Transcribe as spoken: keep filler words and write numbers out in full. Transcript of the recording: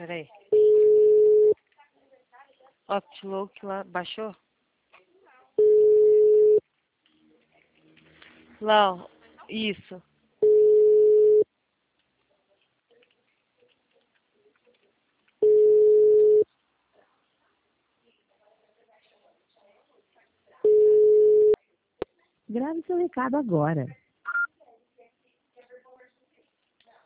Peraí. Outlook lá, baixou? Lau, isso. Grave seu recado agora.